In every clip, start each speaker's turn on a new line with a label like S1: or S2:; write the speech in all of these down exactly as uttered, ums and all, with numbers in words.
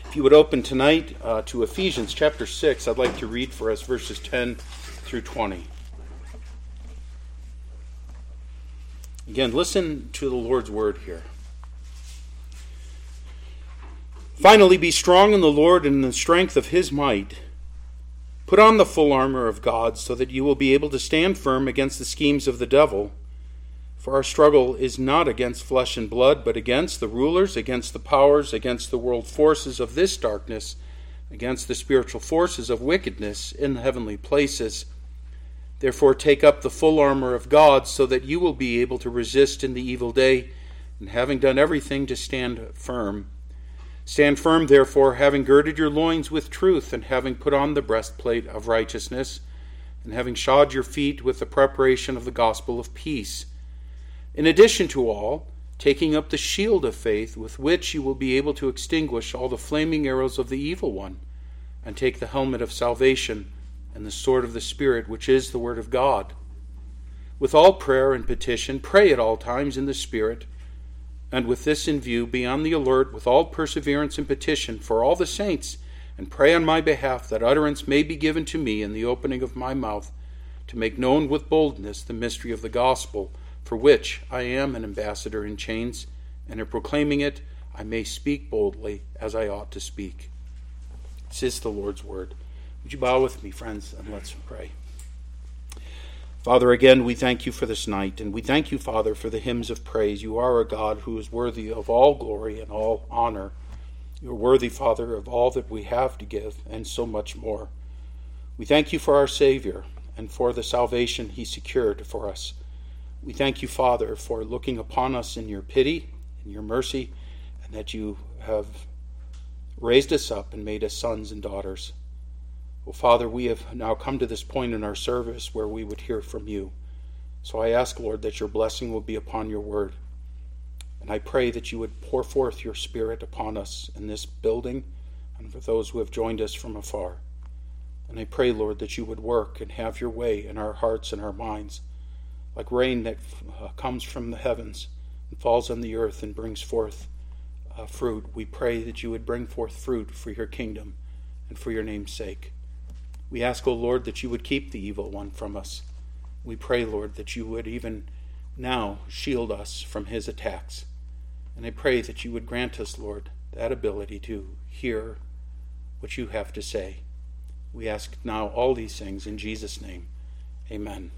S1: If you would open tonight uh, to Ephesians chapter six, I'd like to read for us verses ten through twenty. Again, listen to the Lord's word here. Finally, be strong in the Lord and in the strength of his might. Put on the full armor of God so that you will be able to stand firm against the schemes of the devil. For our struggle is not against flesh and blood, but against the rulers, against the powers, against the world forces of this darkness, against the spiritual forces of wickedness in the heavenly places. Therefore take up the full armor of God so that you will be able to resist in the evil day, and having done everything to stand firm. Stand firm, therefore, having girded your loins with truth, and having put on the breastplate of righteousness, and having shod your feet with the preparation of the gospel of peace. In addition to all, taking up the shield of faith, with which you will be able to extinguish all the flaming arrows of the evil one, and take the helmet of salvation and the sword of the Spirit, which is the word of God. With all prayer and petition, pray at all times in the Spirit, and with this in view, be on the alert with all perseverance and petition for all the saints, and pray on my behalf that utterance may be given to me in the opening of my mouth, to make known with boldness the mystery of the gospel, for which I am an ambassador in chains, and in proclaiming it I may speak boldly as I ought to speak. This is the Lord's word. Would you bow with me, friends, and let's pray. Father, again, we thank you for this night, and we thank you, Father, for the hymns of praise. You are a God who is worthy of all glory and all honor. You are worthy, Father, of all that we have to give, and so much more. We thank you for our Savior, and for the salvation he secured for us. We thank you, Father, for looking upon us in your pity and your mercy, and that you have raised us up and made us sons and daughters. Well, Father, we have now come to this point in our service where we would hear from you. So I ask, Lord, that your blessing will be upon your word. And I pray that you would pour forth your Spirit upon us in this building and for those who have joined us from afar. And I pray, Lord, that you would work and have your way in our hearts and our minds, like rain that uh, comes from the heavens and falls on the earth and brings forth uh, fruit. We pray that you would bring forth fruit for your kingdom and for your name's sake. We ask, O Lord, that you would keep the evil one from us. We pray, Lord, that you would even now shield us from his attacks. And I pray that you would grant us, Lord, that ability to hear what you have to say. We ask now all these things in Jesus' name. Amen.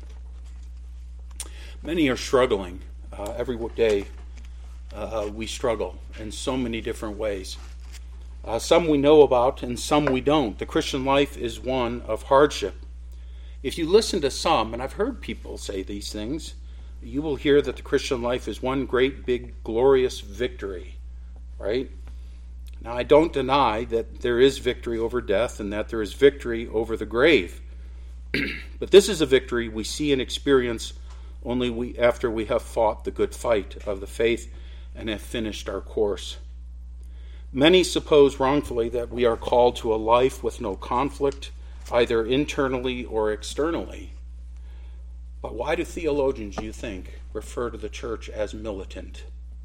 S1: Many are struggling. Uh, every day uh, we struggle in so many different ways. Uh, some we know about and some we don't. The Christian life is one of hardship. If you listen to some, and I've heard people say these things, you will hear that the Christian life is one great big glorious victory, right? Now, I don't deny that there is victory over death and that there is victory over the grave. But this is a victory we see and experience only we, after we have fought the good fight of the faith and have finished our course. Many suppose wrongfully that we are called to a life with no conflict, either internally or externally. But why do theologians, you think, refer to the church as militant?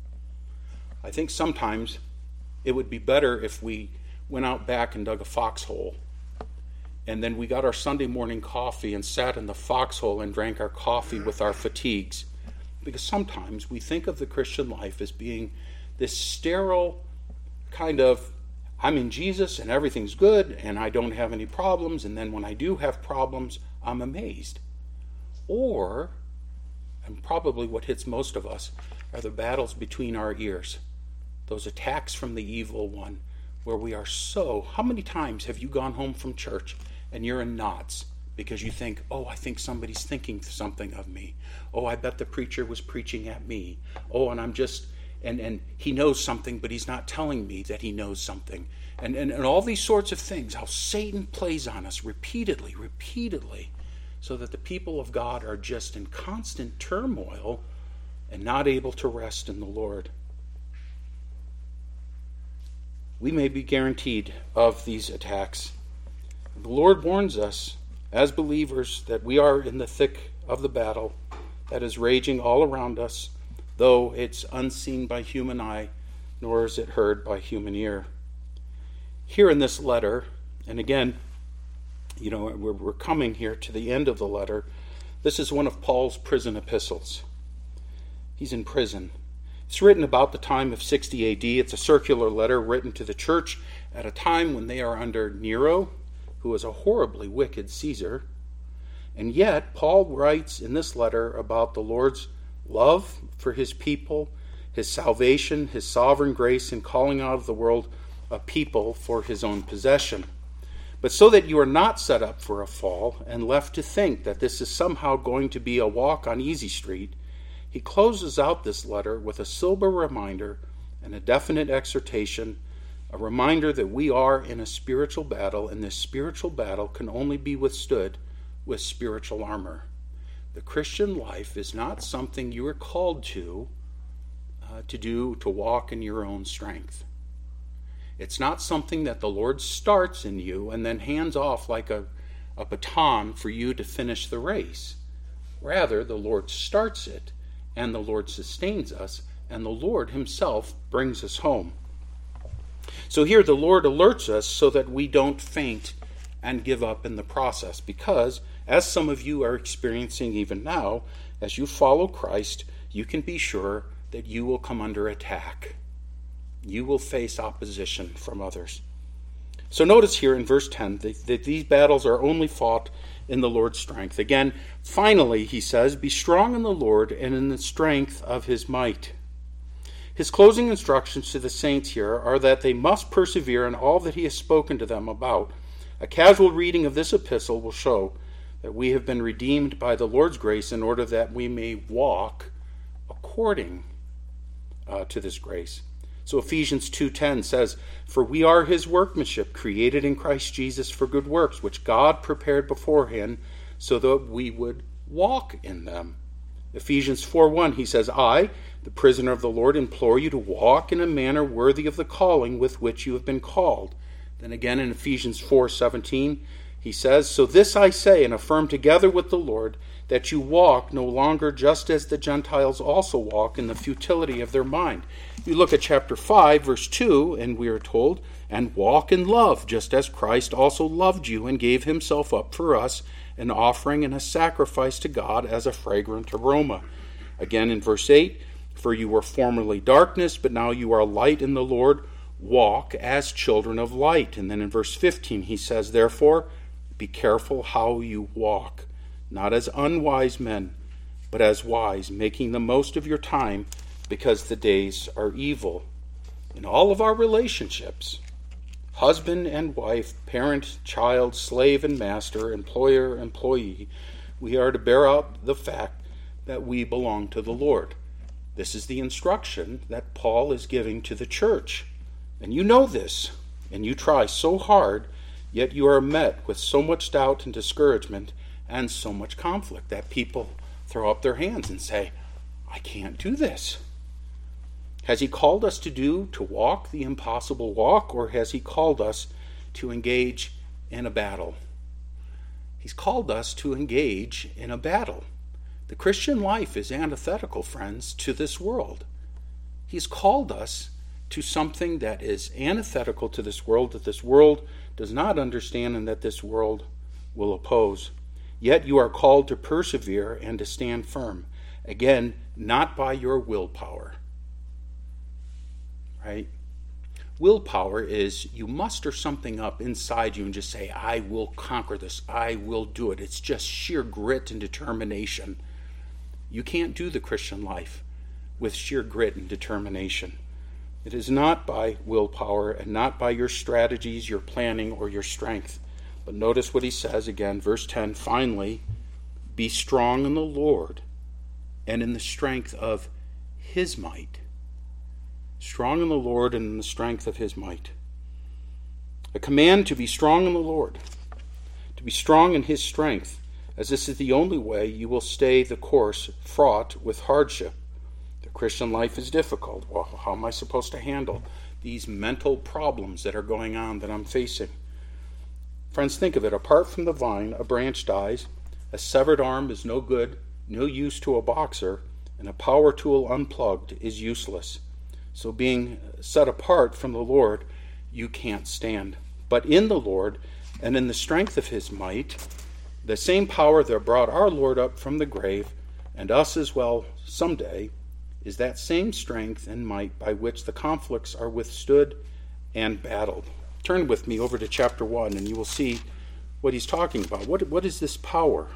S1: I think sometimes it would be better if we went out back and dug a foxhole, and then we got our Sunday morning coffee and sat in the foxhole and drank our coffee with our fatigues. Because sometimes we think of the Christian life as being this sterile kind of, I'm in Jesus and everything's good and I don't have any problems, and then when I do have problems, I'm amazed. Or, and probably what hits most of us, are the battles between our ears. Those attacks from the evil one, where we are so, how many times have you gone home from church and you're in knots because you think, oh, I think somebody's thinking something of me. Oh, I bet the preacher was preaching at me. Oh, and I'm just, and, and he knows something, but he's not telling me that he knows something. And, and, and all these sorts of things, how Satan plays on us repeatedly, repeatedly, so that the people of God are just in constant turmoil and not able to rest in the Lord. We may be guaranteed of these attacks. The Lord warns us as believers that we are in the thick of the battle that is raging all around us, though it's unseen by human eye, nor is it heard by human ear. Here in this letter, and again, you know, we're, we're coming here to the end of the letter. This is one of Paul's prison epistles. He's in prison. It's written about the time of sixty A D. It's a circular letter written to the church at a time when they are under Nero, who was a horribly wicked Caesar. And yet, Paul writes in this letter about the Lord's love for his people, his salvation, his sovereign grace in calling out of the world a people for his own possession. But so that you are not set up for a fall and left to think that this is somehow going to be a walk on easy street, he closes out this letter with a sober reminder and a definite exhortation, a reminder that we are in a spiritual battle, and this spiritual battle can only be withstood with spiritual armor. The Christian life is not something you are called to uh, to do, to walk in your own strength. It's not something that the Lord starts in you and then hands off like a, a baton for you to finish the race. Rather, the Lord starts it, and the Lord sustains us, and the Lord himself brings us home. So here the Lord alerts us so that we don't faint and give up in the process, because, as some of you are experiencing even now, as you follow Christ, you can be sure that you will come under attack. You will face opposition from others. So notice here in verse ten that, that these battles are only fought in the Lord's strength. Again, finally, he says, be strong in the Lord and in the strength of his might. His closing instructions to the saints here are that they must persevere in all that he has spoken to them about. A casual reading of this epistle will show that we have been redeemed by the Lord's grace in order that we may walk according uh, to this grace. So Ephesians two ten says, for we are his workmanship, created in Christ Jesus for good works, which God prepared beforehand so that we would walk in them. Ephesians four one, he says, I, the prisoner of the Lord, implore you to walk in a manner worthy of the calling with which you have been called. Then again in Ephesians four seventeen, he says, so this I say and affirm together with the Lord, that you walk no longer just as the Gentiles also walk in the futility of their mind. You look at chapter five, verse two, and we are told, and walk in love, just as Christ also loved you and gave himself up for us, an offering and a sacrifice to God as a fragrant aroma. Again in verse eight, for you were formerly darkness, but now you are light in the Lord. Walk as children of light. And then in verse fifteen, he says, therefore, be careful how you walk, not as unwise men, but as wise, making the most of your time, because the days are evil. In all of our relationships, husband and wife, parent, child, slave and master, employer, employee, we are to bear out the fact that we belong to the Lord. This is the instruction that Paul is giving to the church. And you know this, and you try so hard, yet you are met with so much doubt and discouragement and so much conflict that people throw up their hands and say, I can't do this. Has he called us to do, to walk the impossible walk, or has he called us to engage in a battle? He's called us to engage in a battle. The Christian life is antithetical, friends, to this world. He's called us to something that is antithetical to this world, that this world does not understand and that this world will oppose. Yet you are called to persevere and to stand firm. Again, not by your willpower. Right? Willpower is you muster something up inside you and just say, I will conquer this. I will do it. It's just sheer grit and determination. You can't do the Christian life with sheer grit and determination. It is not by willpower and not by your strategies, your planning, or your strength. But notice what he says again, verse ten, finally, be strong in the Lord and in the strength of his might. Strong in the Lord and in the strength of his might. A command to be strong in the Lord, to be strong in his strength, as this is the only way you will stay the course fraught with hardship. The Christian life is difficult. Well, how am I supposed to handle these mental problems that are going on that I'm facing? Friends, think of it. Apart from the vine, a branch dies. A severed arm is no good, no use to a boxer, and a power tool unplugged is useless. So being set apart from the Lord, you can't stand. But in the Lord, and in the strength of his might, the same power that brought our Lord up from the grave, and us as well someday, is that same strength and might by which the conflicts are withstood and battled. Turn with me over to chapter one, and you will see what he's talking about. What, what is this power?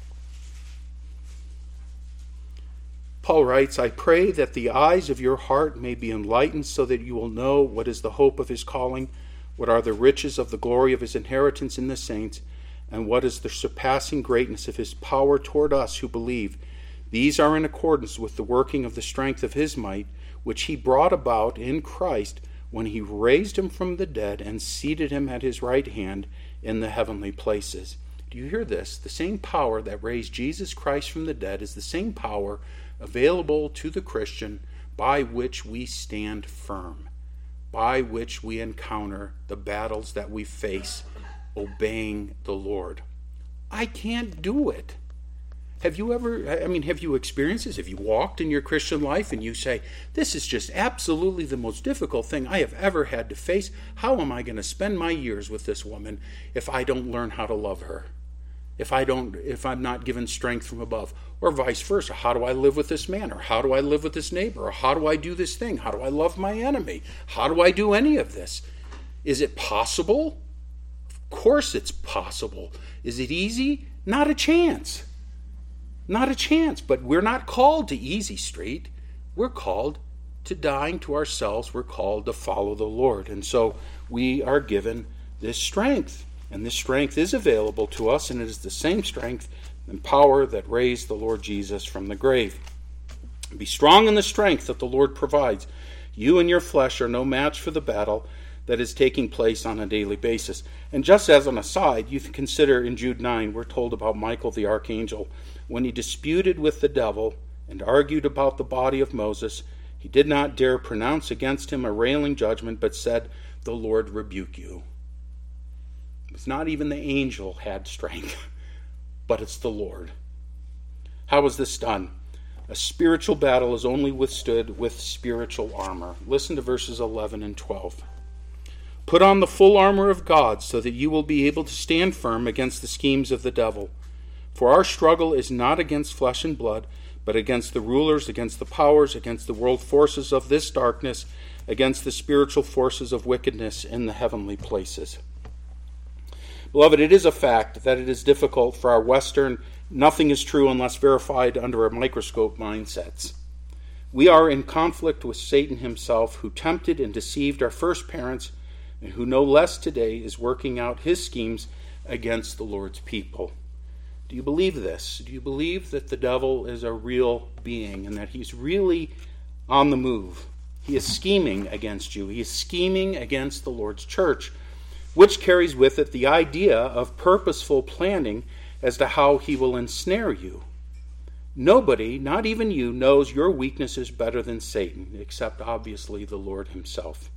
S1: Paul writes, I pray that the eyes of your heart may be enlightened so that you will know what is the hope of his calling, what are the riches of the glory of his inheritance in the saints, and what is the surpassing greatness of his power toward us who believe. These are in accordance with the working of the strength of his might, which he brought about in Christ when he raised him from the dead and seated him at his right hand in the heavenly places. Do you hear this? The same power that raised Jesus Christ from the dead is the same power available to the Christian by which we stand firm, by which we encounter the battles that we face obeying the Lord. I can't do it. Have you ever, I mean, have you experienced this? Have you walked in your Christian life and you say, this is just absolutely the most difficult thing I have ever had to face. How am I going to spend my years with this woman if I don't learn how to love her? If I don't, if I'm not given strength from above? Or vice versa, how do I live with this man? Or how do I live with this neighbor? Or how do I do this thing? How do I love my enemy? How do I do any of this? Is it possible? Of course it's possible. Is it easy? Not a chance. Not a chance. But we're not called to easy street. We're called to dying to ourselves. We're called to follow the Lord. And so we are given this strength. And this strength is available to us, and it is the same strength and power that raised the Lord Jesus from the grave. Be strong in the strength that the Lord provides. You and your flesh are no match for the battle that is taking place on a daily basis. And just as an aside, you can consider in Jude nine, we're told about Michael the archangel. When he disputed with the devil and argued about the body of Moses, he did not dare pronounce against him a railing judgment, but said, the Lord rebuke you. It's not even the angel had strength, but it's the Lord. How is this done? A spiritual battle is only withstood with spiritual armor. Listen to verses eleven and twelve. Put on the full armor of God so that you will be able to stand firm against the schemes of the devil. For our struggle is not against flesh and blood, but against the rulers, against the powers, against the world forces of this darkness, against the spiritual forces of wickedness in the heavenly places. Beloved, it is a fact that it is difficult for our Western, nothing is true unless verified under a microscope mindsets. We are in conflict with Satan himself, who tempted and deceived our first parents, and who no less today is working out his schemes against the Lord's people. Do you believe this? Do you believe that the devil is a real being and that he's really on the move? He is scheming against you. He is scheming against the Lord's church, which carries with it the idea of purposeful planning as to how he will ensnare you. Nobody, not even you, knows your weaknesses better than Satan, except obviously the Lord himself.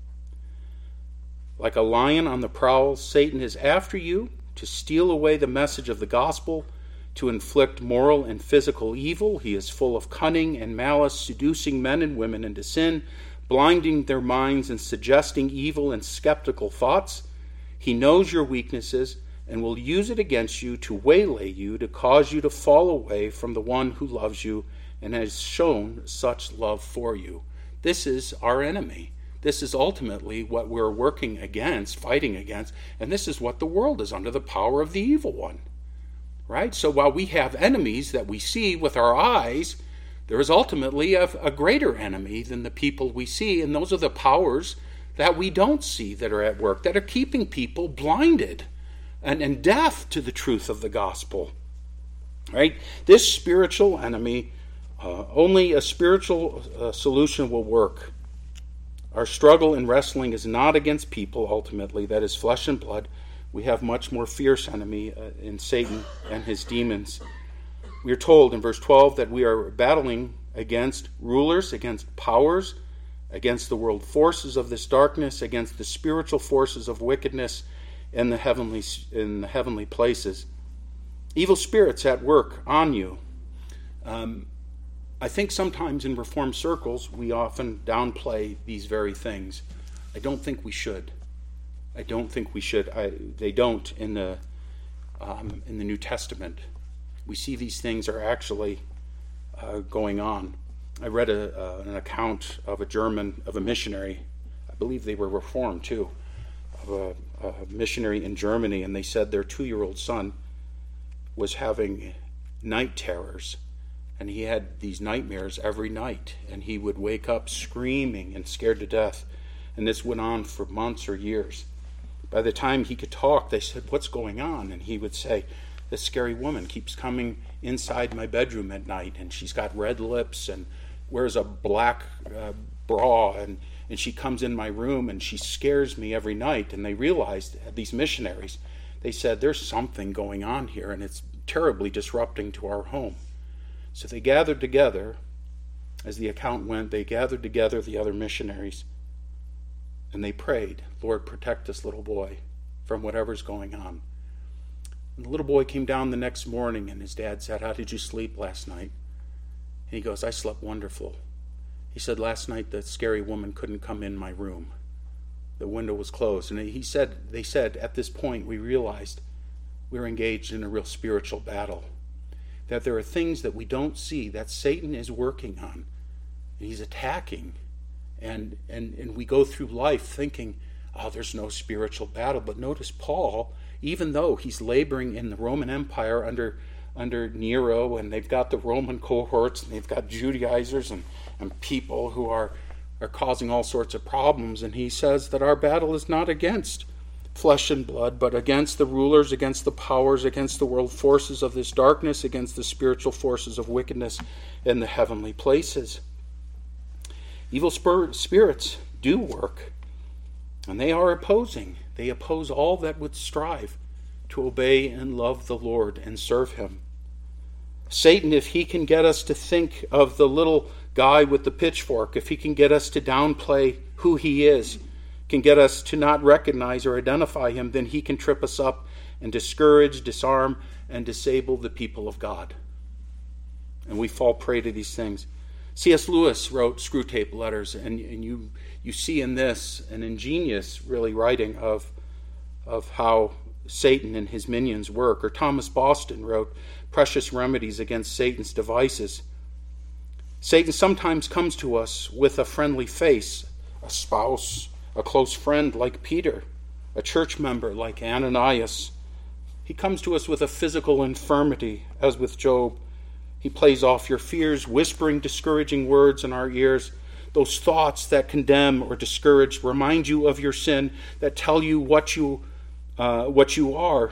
S1: Like a lion on the prowl, Satan is after you to steal away the message of the gospel, to inflict moral and physical evil. He is full of cunning and malice, seducing men and women into sin, blinding their minds and suggesting evil and skeptical thoughts. He knows your weaknesses and will use it against you to waylay you, to cause you to fall away from the one who loves you and has shown such love for you. This is our enemy. This is ultimately what we're working against, fighting against, and this is what the world is under, the power of the evil one. Right? So while we have enemies that we see with our eyes, there is ultimately a, a greater enemy than the people we see, and those are the powers that we don't see that are at work, that are keeping people blinded and, and deaf to the truth of the gospel. Right? This spiritual enemy, uh, only a spiritual uh, solution will work. Our struggle in wrestling is not against people, ultimately, that is flesh and blood. We have much more fierce enemy uh, in Satan and his demons. We are told in verse twelve that we are battling against rulers, against powers, against the world forces of this darkness, against the spiritual forces of wickedness in the heavenly in the heavenly places. Evil spirits at work on you. Um, I think sometimes in Reformed circles we often downplay these very things. I don't think we should. I don't think we should. I, they don't in the um, in the New Testament. We see these things are actually uh, going on. I read a, uh, an account of a German, of a missionary. I believe they were Reformed too, of a, a missionary in Germany, and they said their two-year-old son was having night terrors, and he had these nightmares every night, and he would wake up screaming and scared to death, and this went on for months or years. By the time he could talk, they said, "What's going on?" And he would say, "This scary woman keeps coming inside my bedroom at night, and she's got red lips and wears a black uh, bra, and, and she comes in my room and she scares me every night." And they realized, these missionaries, they said, there's something going on here, and it's terribly disrupting to our home. So they gathered together, as the account went, they gathered together the other missionaries, and they prayed, "Lord, protect this little boy from whatever's going on." And the little boy came down the next morning, and his dad said, "How did you sleep last night?" And he goes, "I slept wonderful." He said, "Last night the scary woman couldn't come in my room. The window was closed." And he said, they said, at this point we realized we were engaged in a real spiritual battle. That there are things that we don't see that Satan is working on. And he's attacking. And, and, and we go through life thinking, oh, there's no spiritual battle. But notice Paul, even though he's laboring in the Roman Empire under under Nero, and they've got the Roman cohorts, and they've got Judaizers and, and people who are, are causing all sorts of problems, and he says that our battle is not against flesh and blood, but against the rulers, against the powers, against the world forces of this darkness, against the spiritual forces of wickedness in the heavenly places. Evil spir- spirits do work, and they are opposing. They oppose all that would strive to obey and love the Lord and serve him. Satan, if he can get us to think of the little guy with the pitchfork, if he can get us to downplay who he is, can get us to not recognize or identify him, then he can trip us up and discourage, disarm, and disable the people of God. And we fall prey to these things. C S Lewis wrote Screwtape Letters, and, and you you see in this an ingenious, really, writing of of how Satan and his minions work. Or Thomas Boston wrote Precious Remedies Against Satan's Devices. Satan sometimes comes to us with a friendly face, a spouse, a close friend like Peter, a church member like Ananias. He comes to us with a physical infirmity, as with Job. He plays off your fears, whispering discouraging words in our ears. Those thoughts that condemn or discourage remind you of your sin, that tell you what you uh, what you are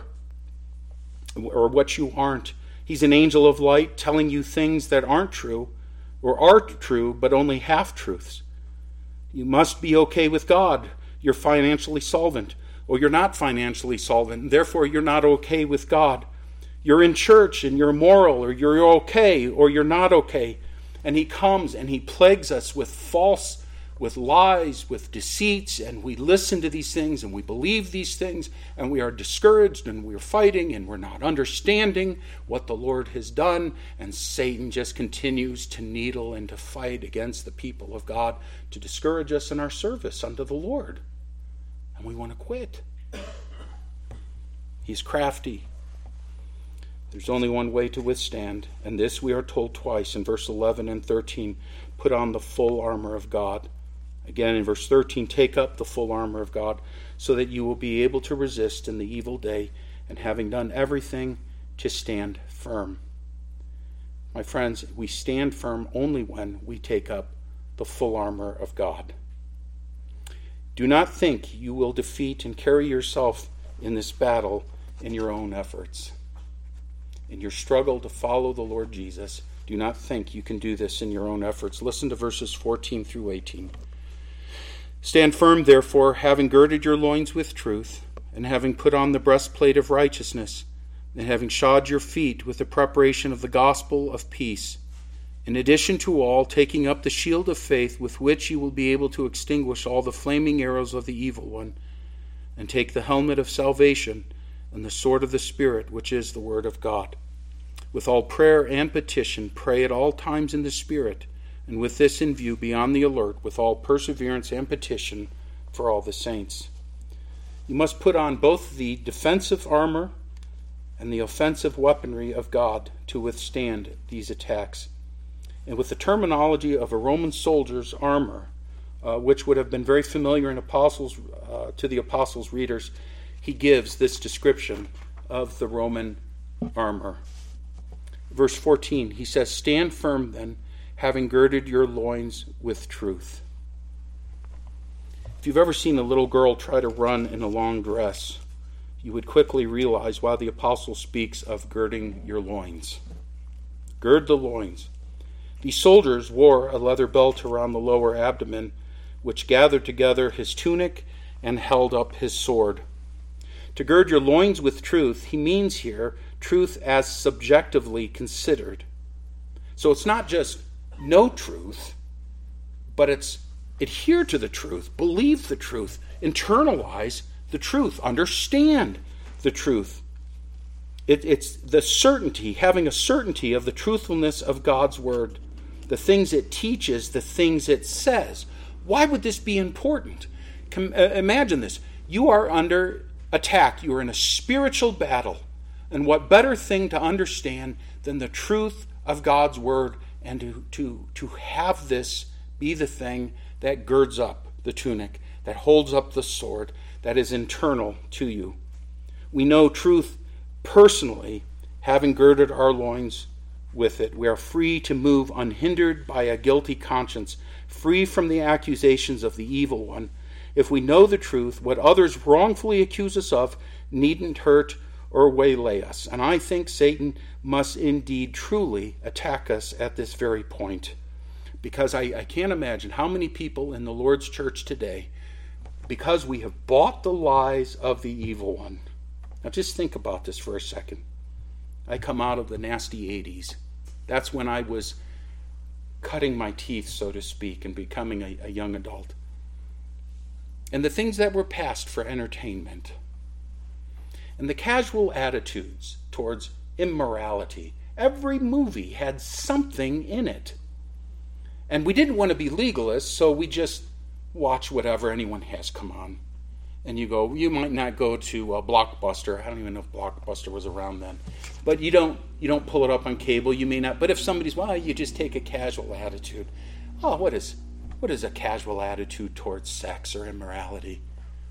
S1: or what you aren't. He's an angel of light telling you things that aren't true or are true, but only half-truths. You must be okay with God. You're financially solvent, or you're not financially solvent, and therefore you're not okay with God. You're in church and you're moral, or you're okay, or you're not okay. And he comes and he plagues us with false, with lies, with deceits, and we listen to these things and we believe these things, and we are discouraged and we're fighting and we're not understanding what the Lord has done, and Satan just continues to needle and to fight against the people of God to discourage us in our service unto the Lord. And we want to quit. He's crafty. There's only one way to withstand, and this we are told twice in verse eleven and thirteen. Put on the full armor of God. Again in verse thirteen, take up the full armor of God, so that you will be able to resist in the evil day, and having done everything, to stand firm. My friends, we stand firm only when we take up the full armor of God. Do not think you will defeat and carry yourself in this battle in your own efforts. In your struggle to follow the Lord Jesus, do not think you can do this in your own efforts. Listen to verses fourteen through eighteen. Stand firm, therefore, having girded your loins with truth, and having put on the breastplate of righteousness, and having shod your feet with the preparation of the gospel of peace. In addition to all, taking up the shield of faith, with which you will be able to extinguish all the flaming arrows of the evil one, and take the helmet of salvation and the sword of the Spirit, which is the word of God. With all prayer and petition, pray at all times in the Spirit, and with this in view, be on the alert with all perseverance and petition for all the saints. You must put on both the defensive armor and the offensive weaponry of God to withstand these attacks. And with the terminology of a Roman soldier's armor, uh, which would have been very familiar in apostles uh, to the apostles' readers, he gives this description of the Roman armor. Verse fourteen, he says, "Stand firm then, having girded your loins with truth." If you've ever seen a little girl try to run in a long dress, you would quickly realize why the apostle speaks of girding your loins. Gird the loins. These soldiers wore a leather belt around the lower abdomen, which gathered together his tunic and held up his sword. To gird your loins with truth, he means here truth as subjectively considered. So it's not just know truth, but it's adhere to the truth, believe the truth, internalize the truth, understand the truth. It, it's the certainty, having a certainty of the truthfulness of God's word, the things it teaches, the things it says. Why would this be important? Com- uh, imagine this. You are under attack. You are in a spiritual battle. And what better thing to understand than the truth of God's word, and to, to, to have this be the thing that girds up the tunic, that holds up the sword, that is internal to you. We know truth personally, having girded our loins with it. We are free to move unhindered by a guilty conscience, free from the accusations of the evil one. If we know the truth, what others wrongfully accuse us of needn't hurt or waylay us. And I think Satan must indeed truly attack us at this very point. Because I, I can't imagine how many people in the Lord's church today, because we have bought the lies of the evil one. Now just think about this for a second. I come out of the nasty eighties. That's when I was cutting my teeth, so to speak, and becoming a, a young adult. And the things that were passed for entertainment, and the casual attitudes towards immorality. Every movie had something in it. And we didn't want to be legalists, so we just watch whatever anyone has come on. And you go, you might not go to a Blockbuster. I don't even know if Blockbuster was around then. But you don't you don't pull it up on cable. You may not. But if somebody's, well, you just take a casual attitude. Oh, what is what is a casual attitude towards sex or immorality?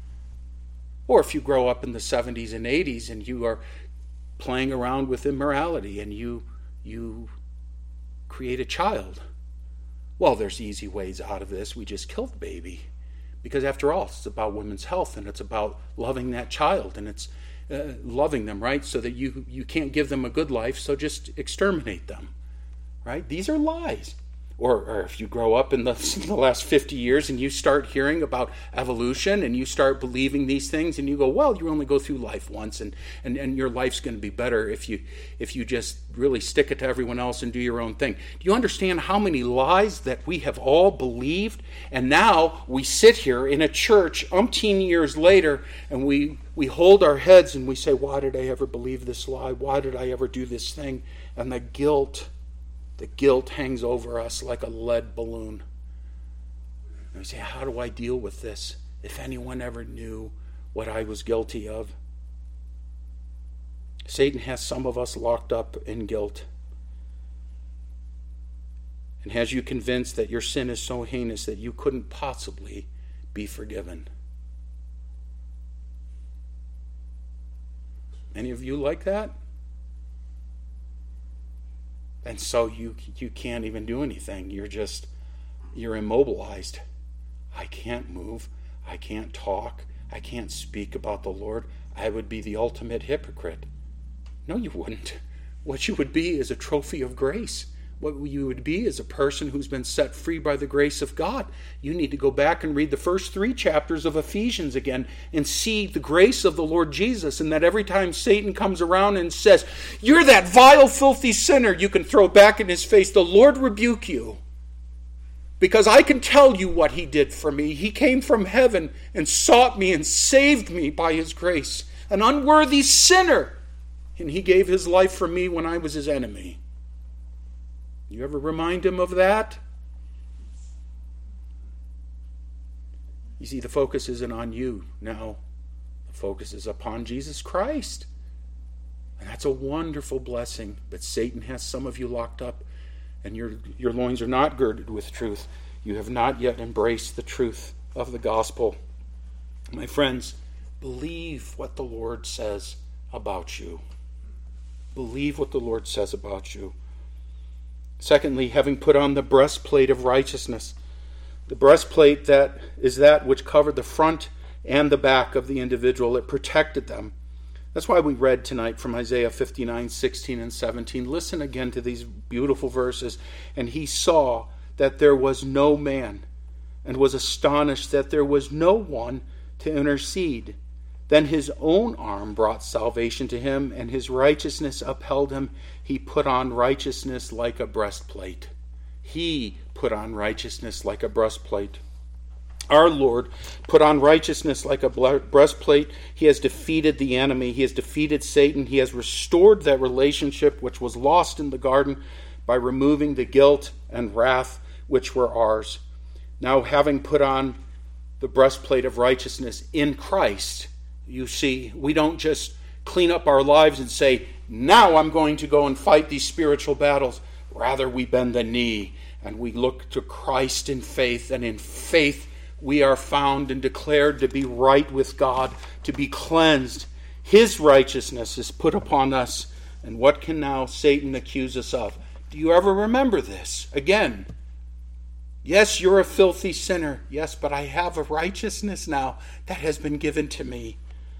S1: Or if you grow up in the seventies and eighties and you are playing around with immorality and you you create a child. Well, there's easy ways out of this. We just kill the baby. Because after all, it's about women's health, and it's about loving that child, and it's uh, loving them, right? So that you, you can't give them a good life, so just exterminate them, right? These are lies. Or, or if you grow up in the, in the last fifty years and you start hearing about evolution and you start believing these things and you go, well, you only go through life once and, and, and your life's going to be better if you if you just really stick it to everyone else and do your own thing. Do you understand how many lies that we have all believed? And now we sit here in a church umpteen years later and we, we hold our heads and we say, why did I ever believe this lie? Why did I ever do this thing? And the guilt The guilt hangs over us like a lead balloon. And we say, how do I deal with this? If anyone ever knew what I was guilty of. Satan has some of us locked up in guilt. And has you convinced that your sin is so heinous that you couldn't possibly be forgiven. Any of you like that? And so you you can't even do anything. You're just, you're immobilized. I can't move. I can't talk. I can't speak about the Lord. I would be the ultimate hypocrite. No, you wouldn't. What you would be is a trophy of grace. What you would be is a person who's been set free by the grace of God. You need to go back and read the first three chapters of Ephesians again and see the grace of the Lord Jesus, and that every time Satan comes around and says, you're that vile, filthy sinner, you can throw back in his face, the Lord rebuke you. Because I can tell you what he did for me. He came from heaven and sought me and saved me by his grace. An unworthy sinner. And he gave his life for me when I was his enemy. You ever remind him of that? You see, the focus isn't on you now. The focuses upon Jesus Christ. And that's a wonderful blessing. But Satan has some of you locked up, and your, your loins are not girded with truth. You have not yet embraced the truth of the gospel. My friends, believe what the Lord says about you. Believe what the Lord says about you. Secondly, having put on the breastplate of righteousness. The breastplate that is that which covered the front and the back of the individual. It protected them. That's why we read tonight from Isaiah fifty-nine, sixteen and seventeen. Listen again to these beautiful verses. And he saw that there was no man, and was astonished that there was no one to intercede. Then his own arm brought salvation to him, and his righteousness upheld him. He put on righteousness like a breastplate. He put on righteousness like a breastplate. Our Lord put on righteousness like a breastplate. He has defeated the enemy. He has defeated Satan. He has restored that relationship which was lost in the garden by removing the guilt and wrath which were ours. Now, having put on the breastplate of righteousness in Christ, you see, we don't just clean up our lives and say, now I'm going to go and fight these spiritual battles. Rather, we bend the knee and we look to Christ in faith, and in faith we are found and declared to be right with God, to be cleansed. His righteousness is put upon us. And what can now Satan accuse us of? Do you ever remember this? Again, yes, you're a filthy sinner. Yes, but I have a righteousness now that has been given to me.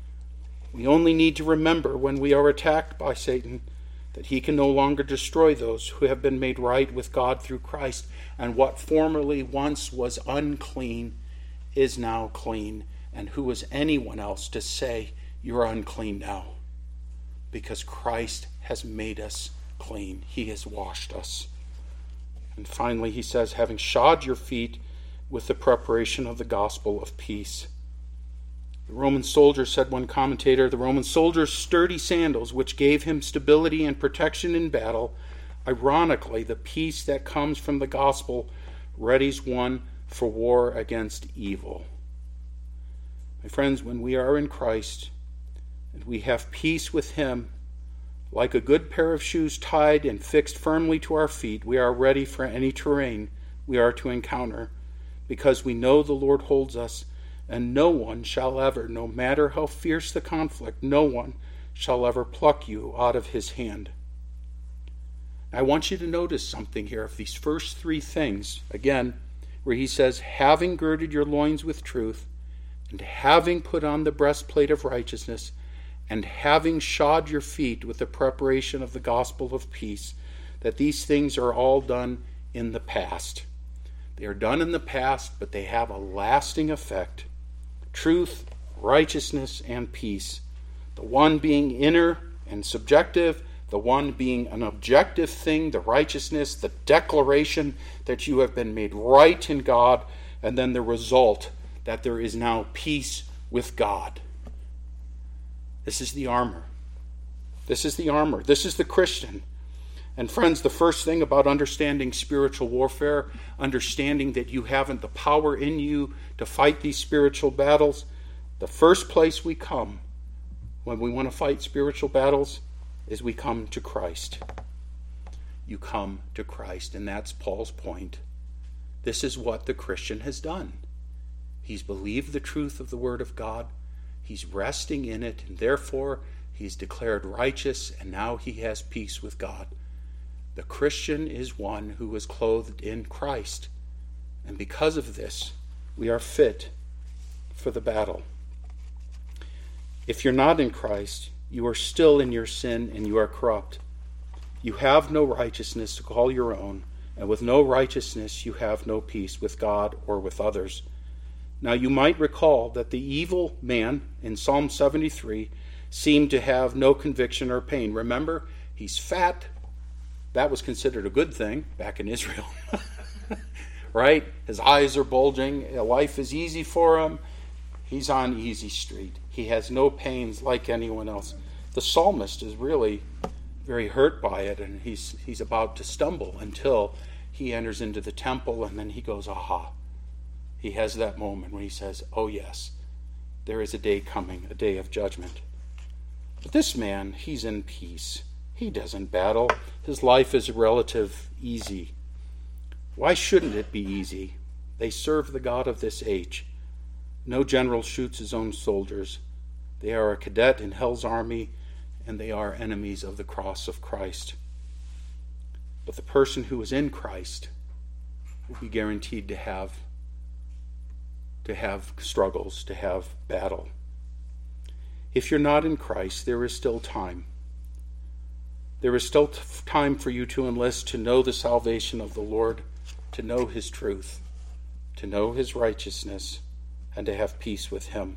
S1: We only need to remember when we are attacked by Satan that he can no longer destroy those who have been made right with God through Christ. And what formerly once was unclean is now clean. And who is anyone else to say you're unclean now? Because Christ has made us clean. He has washed us. And finally, he says, having shod your feet with the preparation of the gospel of peace. The Roman soldier, said one commentator, the Roman soldier's sturdy sandals, which gave him stability and protection in battle. Ironically, the peace that comes from the gospel readies one for war against evil. My friends, when we are in Christ and we have peace with him, like a good pair of shoes tied and fixed firmly to our feet, we are ready for any terrain we are to encounter, because we know the Lord holds us, and no one shall ever, no matter how fierce the conflict, no one shall ever pluck you out of his hand. I want you to notice something here of these first three things, again, where he says, having girded your loins with truth, and having put on the breastplate of righteousness, and having shod your feet with the preparation of the gospel of peace, that these things are all done in the past. They are done in the past, but they have a lasting effect. Truth, righteousness, and peace. The one being inner and subjective, the one being an objective thing, the righteousness, the declaration that you have been made right in God, and then the result that there is now peace with God. This is the armor. This is the armor. This is the Christian. And friends, the first thing about understanding spiritual warfare, understanding that you haven't the power in you to fight these spiritual battles, the first place we come when we want to fight spiritual battles is we come to Christ. You come to Christ, and that's Paul's point. This is what the Christian has done. He's believed the truth of the Word of God. He's resting in it, and therefore he's declared righteous, and now he has peace with God. The Christian is one who is clothed in Christ, and because of this, we are fit for the battle. If you're not in Christ, you are still in your sin and you are corrupt. You have no righteousness to call your own, and with no righteousness you have no peace with God or with others. Now you might recall that the evil man in Psalm seventy-three seemed to have no conviction or pain. Remember, he's fat. That was considered a good thing back in Israel. Right? His eyes are bulging. Life is easy for him. He's on easy street. He has no pains like anyone else. The psalmist is really very hurt by it, and he's he's about to stumble until he enters into the temple, and then he goes, aha. He has that moment when he says, oh yes, there is a day coming, a day of judgment. But this man, he's in peace. He doesn't battle. His life is relative easy. Why shouldn't it be easy? They serve the God of this age. No general shoots his own soldiers. They are a cadet in hell's army, and they are enemies of the cross of Christ. But the person who is in Christ will be guaranteed to have to have struggles, to have battle. If you're not in Christ, there is still time. There is still t- time for you to enlist, to know the salvation of the Lord, to know his truth, to know his righteousness, and to have peace with him.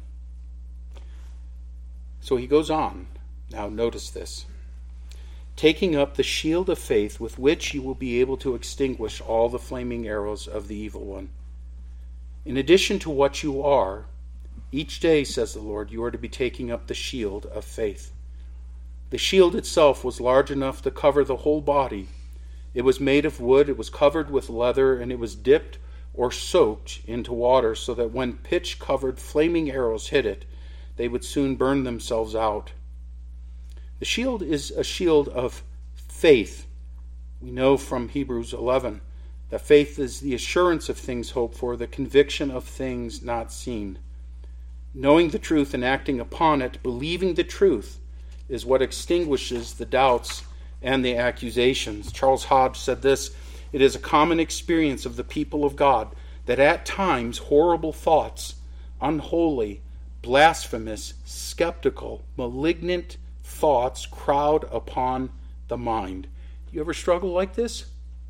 S1: So he goes on. Now notice this. Taking up the shield of faith with which you will be able to extinguish all the flaming arrows of the evil one. In addition to what you are, each day, says the Lord, you are to be taking up the shield of faith. The shield itself was large enough to cover the whole body. It was made of wood, it was covered with leather, and it was dipped or soaked into water so that when pitch-covered flaming arrows hit it, they would soon burn themselves out. The shield is a shield of faith. We know from Hebrews eleven that faith is the assurance of things hoped for, the conviction of things not seen. Knowing the truth and acting upon it, believing the truth, is what extinguishes the doubts and the accusations. Charles Hodge said this, "It is a common experience of the people of God that at times horrible thoughts, unholy, blasphemous, skeptical, malignant thoughts crowd upon the mind." You ever struggle like this?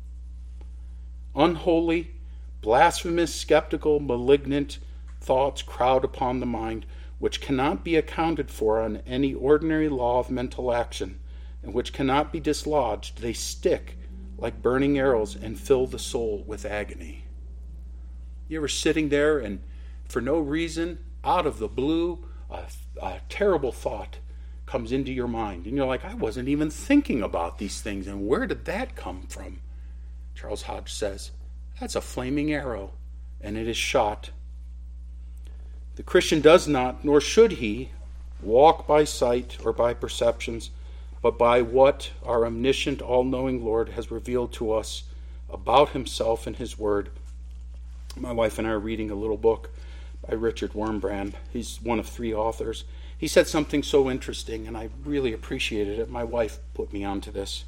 S1: Unholy, blasphemous, skeptical, malignant thoughts crowd upon the mind, which cannot be accounted for on any ordinary law of mental action, and which cannot be dislodged. They stick like burning arrows and fill the soul with agony. You ever sitting there and for no reason, out of the blue, a, a terrible thought comes into your mind, and you're like, I wasn't even thinking about these things, and where did that come from? Charles Hodge says, that's a flaming arrow, and it is shot. The Christian does not, nor should he, walk by sight or by perceptions, but by what our omniscient, all-knowing Lord has revealed to us about himself and his word. My wife and I are reading a little book by Richard Wurmbrand. He's one of three authors. He said something so interesting, and I really appreciated it. My wife put me onto this.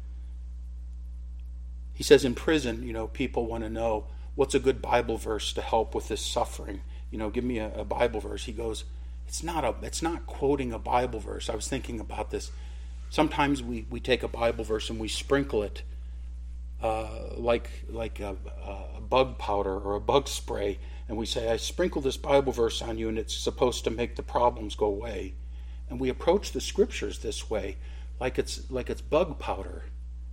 S1: He says in prison, you know, people want to know what's a good Bible verse to help with this suffering. You know, give me a, a Bible verse. He goes, it's not a, it's not quoting a Bible verse. I was thinking about this. Sometimes we, we take a Bible verse and we sprinkle it uh, like like a, a bug powder or a bug spray, and we say, I sprinkle this Bible verse on you and it's supposed to make the problems go away. And we approach the scriptures this way, like it's like it's bug powder.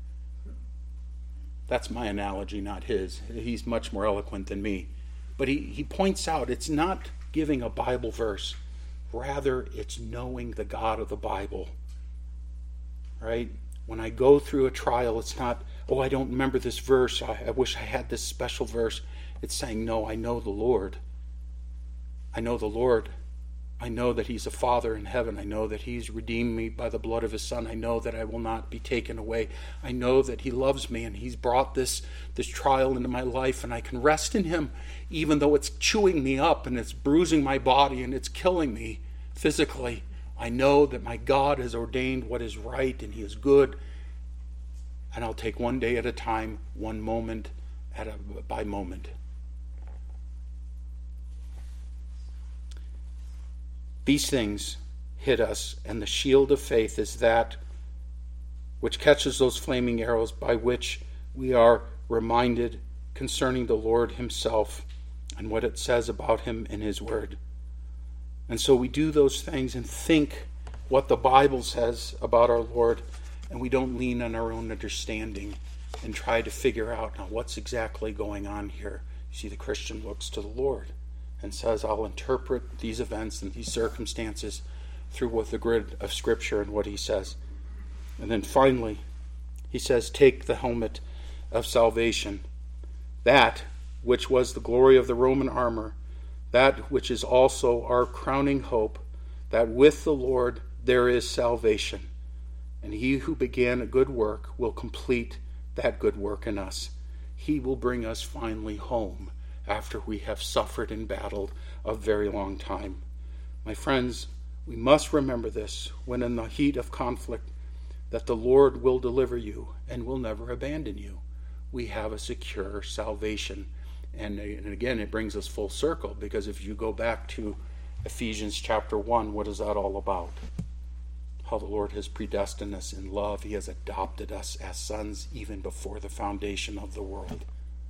S1: That's my analogy, not his. He's much more eloquent than me. But he, he points out it's not giving a Bible verse. Rather, it's knowing the God of the Bible. Right? When I go through a trial, it's not, oh, I don't remember this verse. I, I wish I had this special verse. It's saying, no, I know the Lord. I know the Lord. I know that he's a Father in heaven. I know that he's redeemed me by the blood of his Son. I know that I will not be taken away. I know that he loves me and he's brought this, this trial into my life, and I can rest in him even though it's chewing me up and it's bruising my body and it's killing me physically. I know that my God has ordained what is right and he is good, and I'll take one day at a time, one moment at a, by moment. These things hit us, and the shield of faith is that which catches those flaming arrows by which we are reminded concerning the Lord himself and what it says about him in his word. And so we do those things and think what the Bible says about our Lord, and we don't lean on our own understanding and try to figure out, now, what's exactly going on here. You see, the Christian looks to the Lord and says, I'll interpret these events and these circumstances through what the grid of Scripture and what he says. And then finally, he says, take the helmet of salvation, that which was the glory of the Roman armor, that which is also our crowning hope, that with the Lord there is salvation, and he who began a good work will complete that good work in us. He will bring us finally home after we have suffered and battled a very long time. My friends, we must remember this when in the heat of conflict, that the Lord will deliver you and will never abandon you. We have a secure salvation. And, and again, it brings us full circle, because if you go back to Ephesians chapter one, what is that all about? How the Lord has predestined us in love. He has adopted us as sons even before the foundation of the world.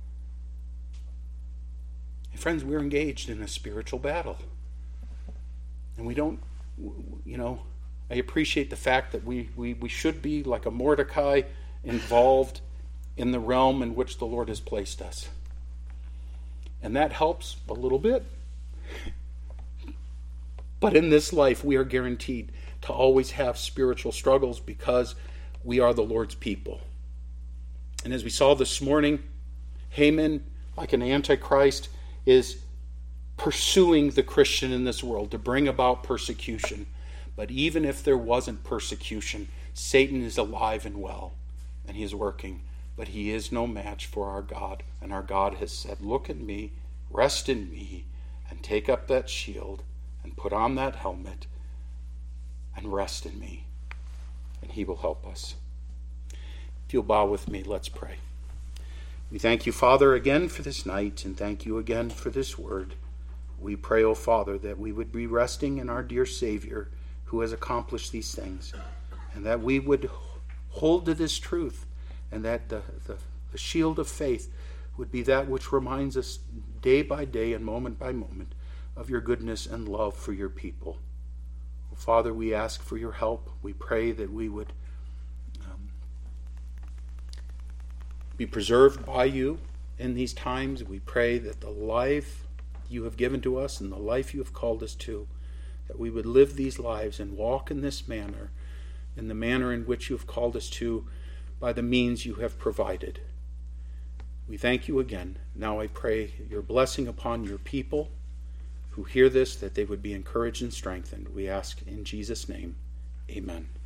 S1: And friends, we're engaged in a spiritual battle. And we don't, you know, I appreciate the fact that we, we, we should be like a Mordecai involved in the realm in which the Lord has placed us. And that helps a little bit. But in this life, we are guaranteed to always have spiritual struggles because we are the Lord's people. And as we saw this morning, Haman, like an antichrist, is pursuing the Christian in this world to bring about persecution. But even if there wasn't persecution, Satan is alive and well, and he is working. But he is no match for our God. And our God has said, look at me, rest in me, and take up that shield, and put on that helmet, and rest in me. And he will help us. If you'll bow with me, let's pray. We thank you, Father, again for this night, and thank you again for this word. We pray, O Father, that we would be resting in our dear Savior who has accomplished these things, and that we would hold to this truth, and that the, the, the shield of faith would be that which reminds us day by day and moment by moment of your goodness and love for your people. Oh, Father, we ask for your help. We pray that we would um, be preserved by you in these times. We pray that the life you have given to us and the life you have called us to, that we would live these lives and walk in this manner, in the manner in which you have called us to, by the means you have provided. We thank you again. Now I pray your blessing upon your people who hear this, that they would be encouraged and strengthened. We ask in Jesus' name, amen.